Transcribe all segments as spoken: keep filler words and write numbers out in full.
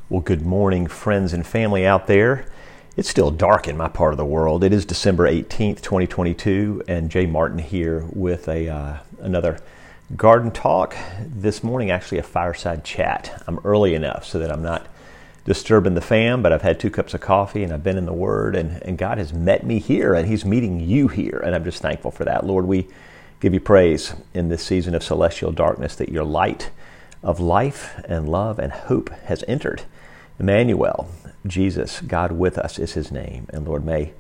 Well, good morning, friends and family out there. It's still dark in my part of the world. It is December eighteenth, twenty twenty-two, and Jay Martin here with a uh, another garden talk. This morning, actually a fireside chat. I'm early enough so that I'm not disturbing the fam, but I've had two cups of coffee and I've been in the Word, and, and God has met me here, and He's meeting you here, and I'm just thankful for that. Lord, we give you praise in this season of celestial darkness that your light of life and love and hope has entered. Emmanuel, Jesus, God with us is His name. And Lord, may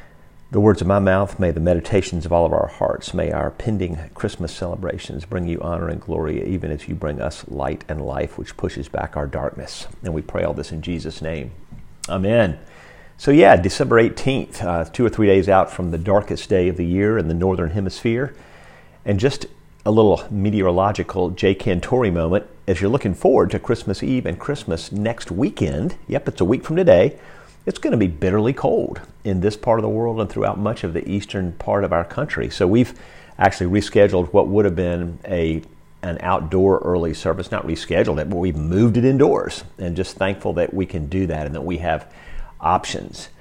the words of my mouth, may the meditations of all of our hearts, may our pending Christmas celebrations bring you honor and glory, even as you bring us light and life, which pushes back our darkness. And we pray all this in Jesus' name. Amen. So yeah, December eighteenth, uh, two or three days out from the darkest day of the year in the Northern Hemisphere. And just a little meteorological Jay Cantori moment as you're looking forward to Christmas Eve and Christmas next weekend. Yep, it's a week from today. It's going to be bitterly cold in this part of the world and throughout much of the eastern part of our country. So we've actually rescheduled what would have been a an outdoor early service. Not rescheduled it, but we've moved it indoors, and just thankful that we can do that and that we have options.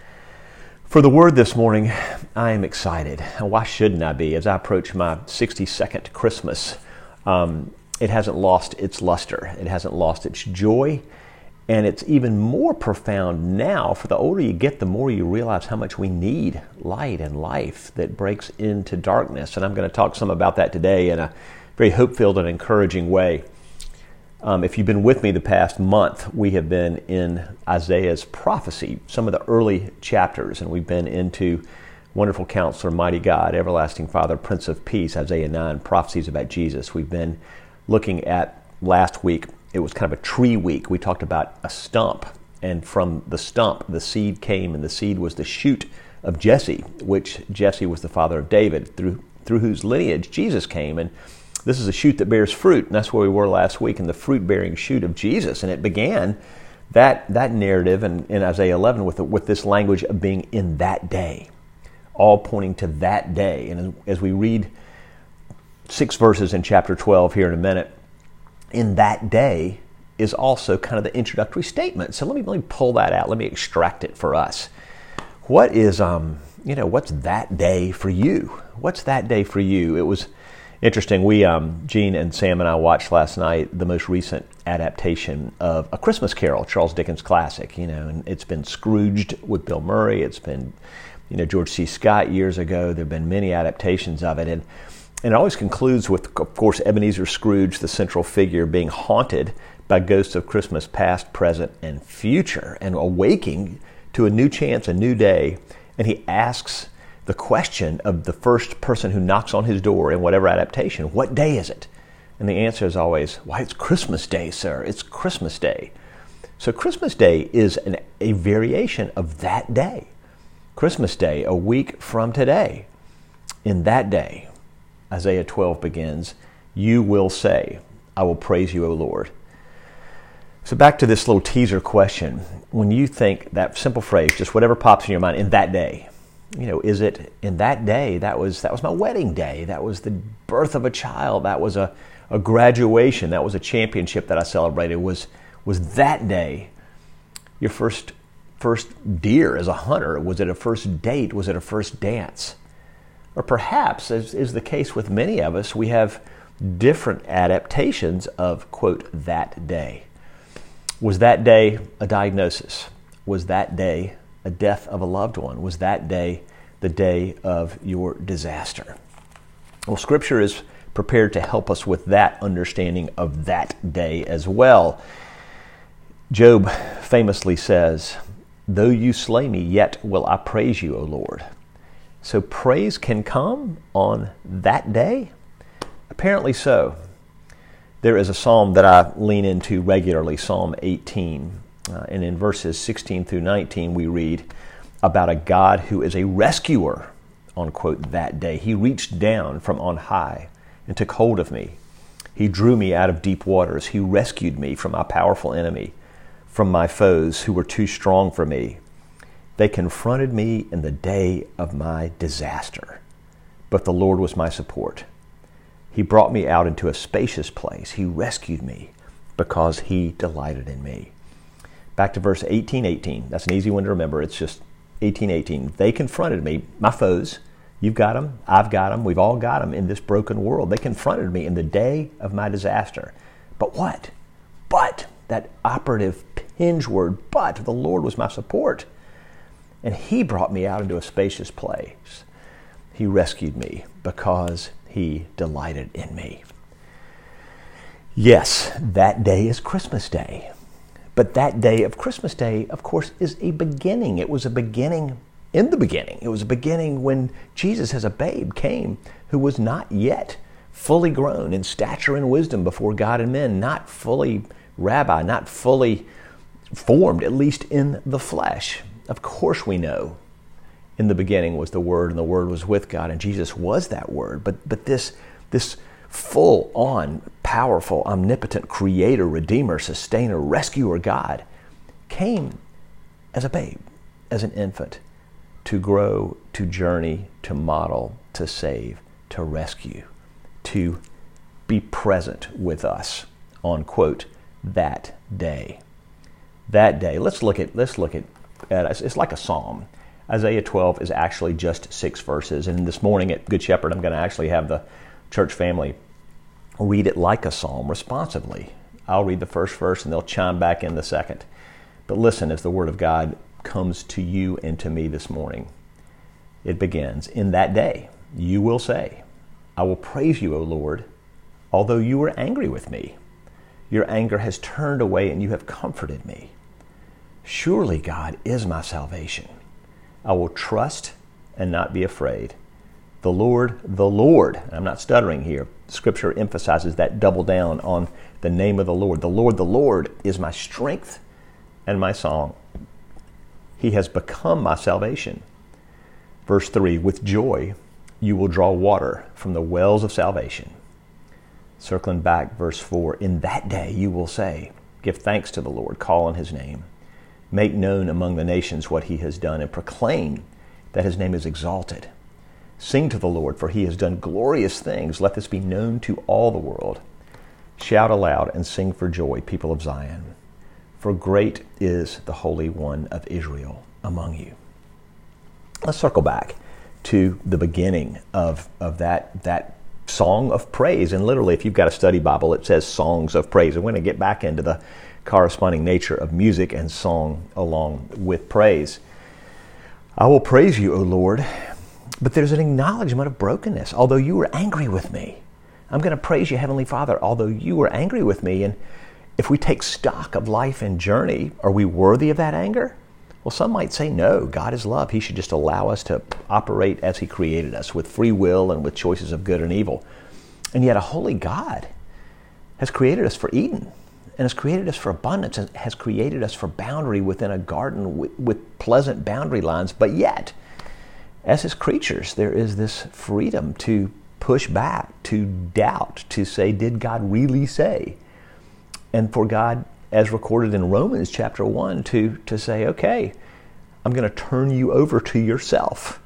For the Word this morning, I am excited. Why shouldn't I be? As I approach my sixty-second Christmas, um, it hasn't lost its luster. It hasn't lost its joy. And it's even more profound now. For the older you get, the more you realize how much we need light and life that breaks into darkness. And I'm going to talk some about that today in a very hope-filled and encouraging way. Um, if you've been with me the past month, we have been in Isaiah's prophecy, some of the early chapters, and we've been into Wonderful Counselor, Mighty God, Everlasting Father, Prince of Peace, Isaiah nine, prophecies about Jesus. We've been looking at, last week, it was kind of a tree week. We talked about a stump, and from the stump, the seed came, and the seed was the shoot of Jesse, which Jesse was the father of David, through, through whose lineage Jesus came. And this is a shoot that bears fruit, and that's where we were last week, in the fruit-bearing shoot of Jesus. And it began that that narrative in, in Isaiah eleven with, the, with this language of being in that day, all pointing to that day. And as, as we read six verses in chapter twelve here in a minute, in that day is also kind of the introductory statement. So let me, let me pull that out. Let me extract it for us. What is, um, you know, what's that day for you? What's that day for you? It was interesting. We, um, Gene and Sam and I watched last night the most recent adaptation of A Christmas Carol, Charles Dickens' classic. You know, and it's been Scrooged with Bill Murray. It's been, you know, George C. Scott years ago. There have been many adaptations of it, and and it always concludes with, of course, Ebenezer Scrooge, the central figure, being haunted by ghosts of Christmas past, present, and future, and awaking to a new chance, a new day, and he asks the question of the first person who knocks on his door in whatever adaptation, what day is it? And the answer is always, why, it's Christmas Day, sir. It's Christmas Day. So Christmas Day is an, a variation of that day. Christmas Day, a week from today. In that day, Isaiah twelve begins, you will say, I will praise you, O Lord. So back to this little teaser question. When you think that simple phrase, just whatever pops in your mind, in that day, you know, is it in that day? That was that was my wedding day. That was the birth of a child. That was a, a graduation. That was a championship that I celebrated. Was was that day your first first deer as a hunter? Was it a first date? Was it a first dance? Or perhaps, as is the case with many of us, we have different adaptations of, quote, that day. Was that day a diagnosis? Was that day a death of a loved one? Was that day the day of your disaster? Well, Scripture is prepared to help us with that understanding of that day as well. Job famously says, though you slay me, yet will I praise you, O Lord. So praise can come on that day? Apparently so. There is a psalm that I lean into regularly, Psalm eighteen. Uh, and in verses sixteen through nineteen, we read about a God who is a rescuer on, quote, that day. He reached down from on high and took hold of me. He drew me out of deep waters. He rescued me from my powerful enemy, from my foes who were too strong for me. They confronted me in the day of my disaster, but the Lord was my support. He brought me out into a spacious place. He rescued me because He delighted in me. Back to verse eighteen eighteen. That's an easy one to remember. It's just eighteen eighteen. They confronted me, my foes. You've got them. I've got them. We've all got them in this broken world. They confronted me in the day of my disaster. But what? But, that operative hinge word, but, the Lord was my support. And he brought me out into a spacious place. He rescued me because he delighted in me. Yes, that day is Christmas Day. But that day of Christmas Day, of course, is a beginning. It was a beginning in the beginning. It was a beginning when Jesus as a babe came, who was not yet fully grown in stature and wisdom before God and men, not fully rabbi, not fully formed, at least in the flesh. Of course we know in the beginning was the Word, and the Word was with God, and Jesus was that Word. But but this this full-on, powerful, omnipotent creator, redeemer, sustainer, rescuer God came as a babe, as an infant, to grow, to journey, to model, to save, to rescue, to be present with us on, quote, that day. That day. Let's look at, let's look at, at it's like a psalm. Isaiah twelve is actually just six verses. And this morning at Good Shepherd, I'm going to actually have the church family read it like a psalm responsively. I'll read the first verse and they'll chime back in the second. But listen as the Word of God comes to you and to me this morning. It begins, in that day you will say, I will praise you, O Lord, although you were angry with me. Your anger has turned away and you have comforted me. Surely God is my salvation. I will trust and not be afraid. The Lord, the Lord, I'm not stuttering here. Scripture emphasizes that, double down on the name of the Lord. The Lord, the Lord is my strength and my song. He has become my salvation. Verse three, with joy you will draw water from the wells of salvation. Circling back, verse four, in that day you will say, give thanks to the Lord, call on his name. Make known among the nations what he has done, and proclaim that his name is exalted. Sing to the Lord, for he has done glorious things. Let this be known to all the world. Shout aloud and sing for joy, people of Zion. For great is the Holy One of Israel among you. Let's circle back to the beginning of, of that, that song of praise. And literally, if you've got a study Bible, it says songs of praise. And we're going to get back into the corresponding nature of music and song along with praise. I will praise you, O Lord. But there's an acknowledgement of brokenness. Although you were angry with me, I'm going to praise you, Heavenly Father, although you were angry with me. And if we take stock of life and journey, are we worthy of that anger? Well, some might say no. God is love. He should just allow us to operate as he created us, with free will and with choices of good and evil. And yet a holy God has created us for Eden, and has created us for abundance, and has created us for boundary within a garden with, with pleasant boundary lines. But yet, as his creatures, there is this freedom to push back, to doubt, to say, did God really say? And for God, as recorded in Romans chapter one, to, to say, okay, I'm going to turn you over to yourself.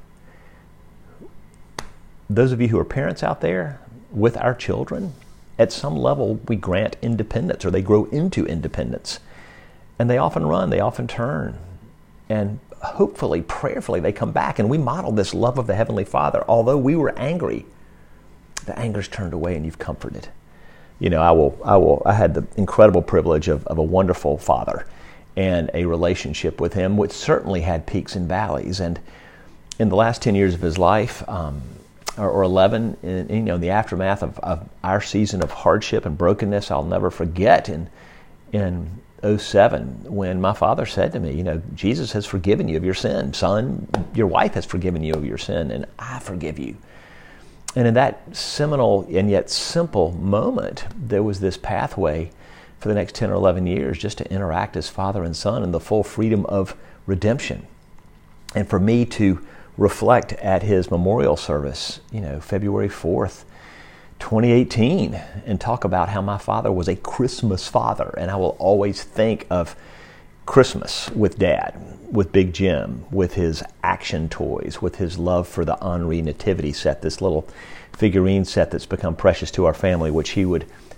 Those of you who are parents out there, with our children, at some level we grant independence, or they grow into independence. And they often run, they often turn. And hopefully, prayerfully, they come back, and we model this love of the Heavenly Father. Although we were angry, the anger's turned away and you've comforted. You know, I will, I will, I had the incredible privilege of, of a wonderful father and a relationship with him, which certainly had peaks and valleys. And in the last ten years of his life, um, or, or eleven, in, you know, in the aftermath of, of our season of hardship and brokenness, I'll never forget in, in oh seven, when my father said to me, you know, Jesus has forgiven you of your sin. Son, your wife has forgiven you of your sin, and I forgive you. And in that seminal and yet simple moment, there was this pathway for the next ten or eleven years just to interact as father and son in the full freedom of redemption. And for me to reflect at his memorial service, you know, February fourth, twenty eighteen, and talk about how my father was a Christmas father. And I will always think of Christmas with Dad, with Big Jim, with his action toys, with his love for the Henri nativity set, this little figurine set that's become precious to our family, which he would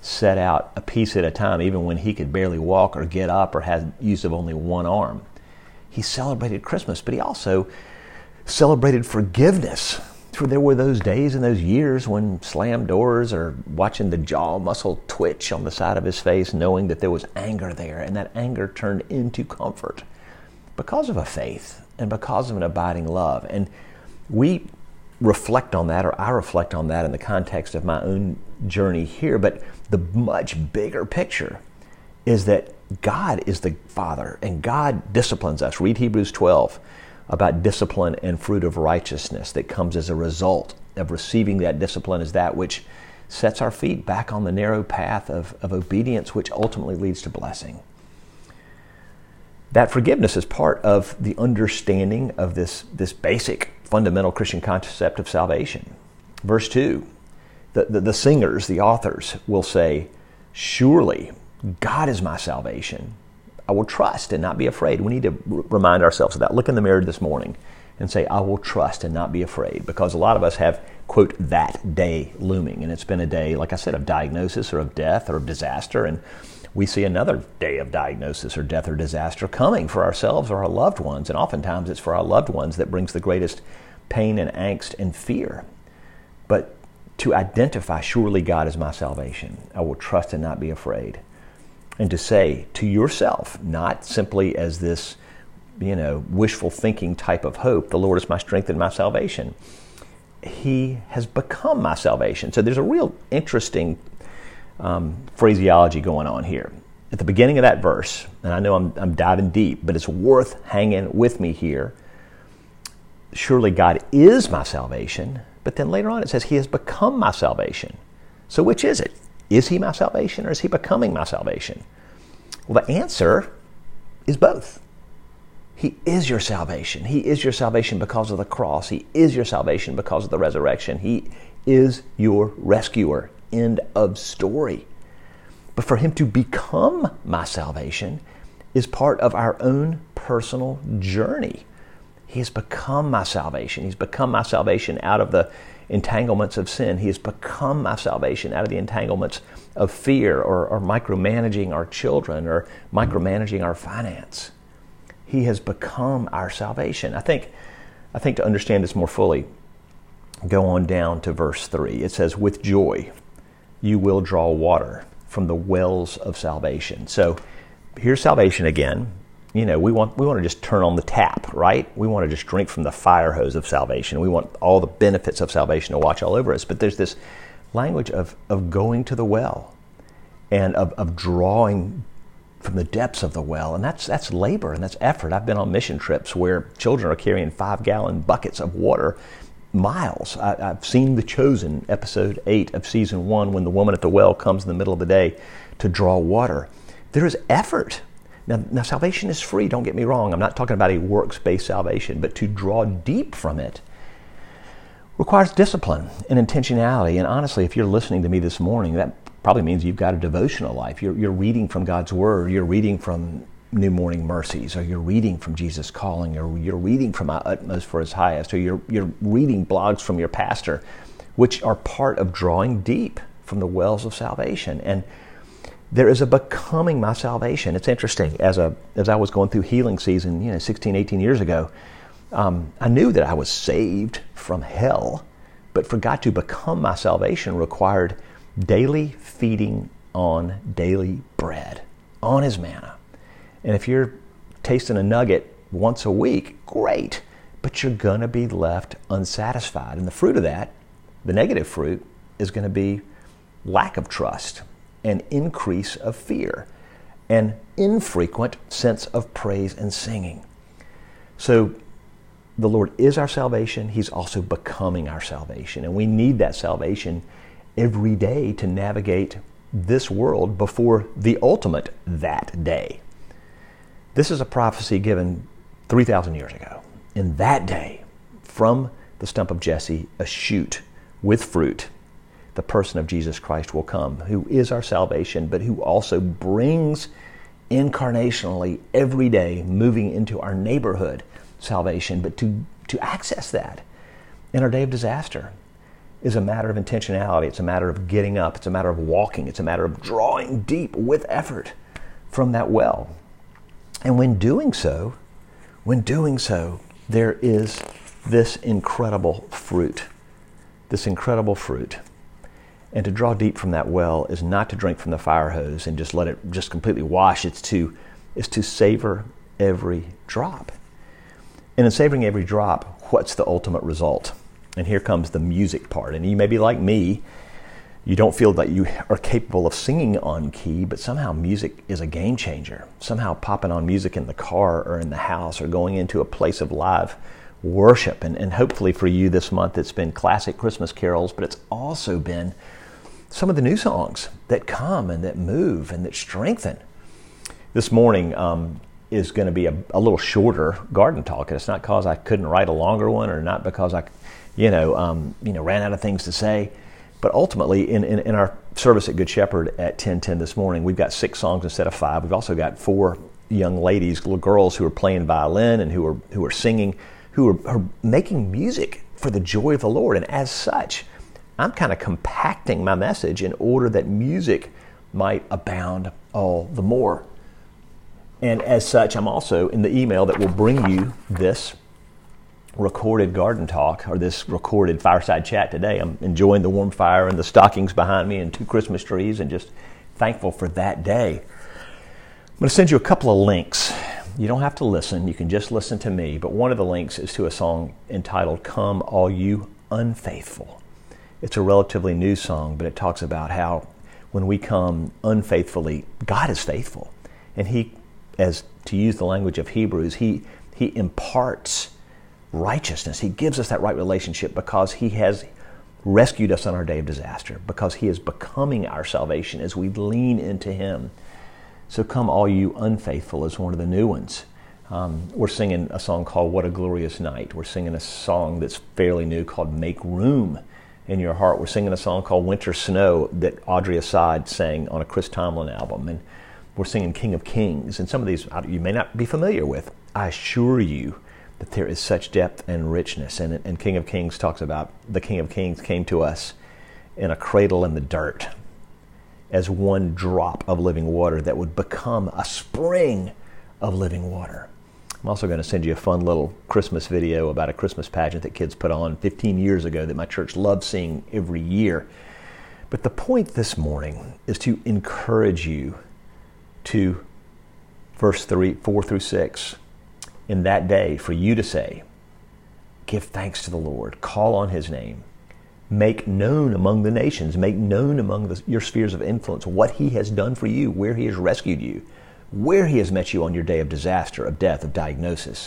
set out a piece at a time, even when he could barely walk or get up or had use of only one arm. He celebrated Christmas, but he also celebrated forgiveness. For there were those days and those years when slammed doors or watching the jaw muscle twitch on the side of his face, knowing that there was anger there, and that anger turned into comfort because of a faith and because of an abiding love. And we reflect on that, or I reflect on that in the context of my own journey here, but the much bigger picture is that God is the Father and God disciplines us. Read Hebrews twelve about discipline and fruit of righteousness that comes as a result of receiving that discipline, is that which sets our feet back on the narrow path of, of obedience, which ultimately leads to blessing. That forgiveness is part of the understanding of this, this basic fundamental Christian concept of salvation. Verse two, the, the, the singers, the authors will say, surely God is my salvation. I will trust and not be afraid. We need to r- remind ourselves of that. Look in the mirror this morning and say, I will trust and not be afraid, because a lot of us have, quote, that day looming. And it's been a day, like I said, of diagnosis or of death or of disaster. And we see another day of diagnosis or death or disaster coming for ourselves or our loved ones. And oftentimes it's for our loved ones that brings the greatest pain and angst and fear. But to identify, surely God is my salvation. I will trust and not be afraid. And to say to yourself, not simply as this, you know, wishful thinking type of hope, the Lord is my strength and my salvation. He has become my salvation. So there's a real interesting um, phraseology going on here. At the beginning of that verse, and I know I'm, I'm diving deep, but it's worth hanging with me here. Surely God is my salvation. But then later on it says he has become my salvation. So which is it? Is he my salvation or is he becoming my salvation? Well, the answer is both. He is your salvation. He is your salvation because of the cross. He is your salvation because of the resurrection. He is your rescuer. End of story. But for him to become my salvation is part of our own personal journey. He has become my salvation. He's become my salvation out of the entanglements of sin. He has become my salvation out of the entanglements of fear or, or micromanaging our children or micromanaging our finance. He has become our salvation. I think, I think to understand this more fully, go on down to verse three. It says, with joy you will draw water from the wells of salvation. So here's salvation again. You know, we want we want to just turn on the tap, right? We want to just drink from the fire hose of salvation. We want all the benefits of salvation to watch all over us. But there's this language of, of going to the well and of, of drawing from the depths of the well. And that's that's labor and that's effort. I've been on mission trips where children are carrying five-gallon buckets of water miles. I, I've seen The Chosen, episode eight of season one, when the woman at the well comes in the middle of the day to draw water. There is effort. Now, now, salvation is free, don't get me wrong. I'm not talking about a works-based salvation, but to draw deep from it requires discipline and intentionality. And honestly, if you're listening to me this morning, that probably means you've got a devotional life. You're, you're reading from God's Word. You're reading from New Morning Mercies, or you're reading from Jesus Calling, or you're reading from My Utmost for His Highest, or you're, you're reading blogs from your pastor, which are part of drawing deep from the wells of salvation. And there is a becoming my salvation. It's interesting. As a as I was going through healing season, you know, sixteen, eighteen years ago, um, I knew that I was saved from hell, but for God to become my salvation required daily feeding on daily bread, on His manna. And if you're tasting a nugget once a week, great, but you're going to be left unsatisfied. And the fruit of that, the negative fruit, is going to be lack of trust, an increase of fear, an infrequent sense of praise and singing. So the Lord is our salvation. He's also becoming our salvation. And we need that salvation every day to navigate this world before the ultimate that day. This is a prophecy given three thousand years ago. In that day, from the stump of Jesse, a shoot with fruit, the person of Jesus Christ will come, who is our salvation, but who also brings incarnationally every day, moving into our neighborhood, salvation. But to, to access that in our day of disaster, is a matter of intentionality. It's a matter of getting up. It's a matter of walking. It's a matter of drawing deep with effort from that well. And when doing so, when doing so, there is this incredible fruit, this incredible fruit. And to draw deep from that well is not to drink from the fire hose and just let it just completely wash. It's to, it's to savor every drop. And in savoring every drop, what's the ultimate result? And here comes the music part. And you may be like me, you don't feel that you are capable of singing on key, but somehow music is a game changer. Somehow popping on music in the car or in the house or going into a place of live worship. And, and hopefully for you this month, it's been classic Christmas carols, but it's also been some of the new songs that come and that move and that strengthen. This morning um, is going to be a, a little shorter garden talk, and it's not because I couldn't write a longer one, or not because I, you know, um, you know, ran out of things to say. But ultimately, in, in, in our service at Good Shepherd at ten ten this morning, we've got six songs instead of five. We've also got four young ladies, little girls who are playing violin and who are who are singing, who are, are making music for the joy of the Lord. And as such, I'm kind of compacting my message in order that music might abound all the more. And as such, I'm also in the email that will bring you this recorded garden talk, or this recorded fireside chat today. I'm enjoying the warm fire and the stockings behind me and two Christmas trees, and just thankful for that day. I'm going to send you a couple of links. You don't have to listen. You can just listen to me. But one of the links is to a song entitled "Come All You Unfaithful." It's a relatively new song, but it talks about how when we come unfaithfully, God is faithful. And He, as to use the language of Hebrews, He He imparts righteousness. He gives us that right relationship because He has rescued us on our day of disaster, because He is becoming our salvation as we lean into Him. So "Come All You Unfaithful" is one of the new ones. Um, we're singing a song called "What a Glorious Night." We're singing a song that's fairly new called "Make Room in Your Heart." We're singing a song called "Winter Snow" that Audrey Assad sang on a Chris Tomlin album. And we're singing "King of Kings." And some of these you may not be familiar with. I assure you that there is such depth and richness. And, and King of Kings talks about the King of Kings came to us in a cradle in the dirt as one drop of living water that would become a spring of living water. I'm also going to send you a fun little Christmas video about a Christmas pageant that kids put on fifteen years ago that my church loves seeing every year. But the point this morning is to encourage you to verse three, four through six, in that day for you to say, give thanks to the Lord, call on His name, make known among the nations, make known among the, your spheres of influence what He has done for you, where He has rescued you, where He has met you on your day of disaster, of death, of diagnosis.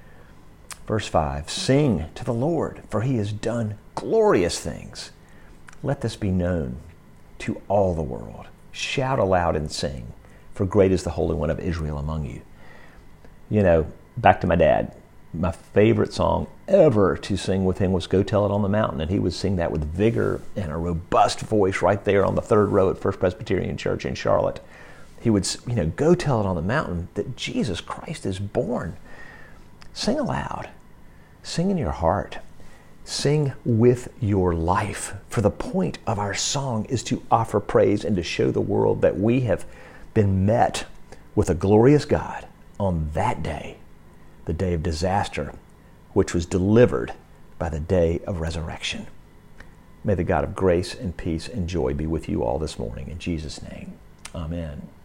Verse five, sing to the Lord, for He has done glorious things. Let this be known to all the world. Shout aloud and sing, for great is the Holy One of Israel among you. You know, back to my dad. My favorite song ever to sing with him was "Go Tell It on the Mountain," and he would sing that with vigor and a robust voice right there on the third row at First Presbyterian Church in Charlotte. He would, you know, go tell it on the mountain that Jesus Christ is born. Sing aloud. Sing in your heart. Sing with your life. For the point of our song is to offer praise and to show the world that we have been met with a glorious God on that day, the day of disaster, which was delivered by the day of resurrection. May the God of grace and peace and joy be with you all this morning. In Jesus' name, amen.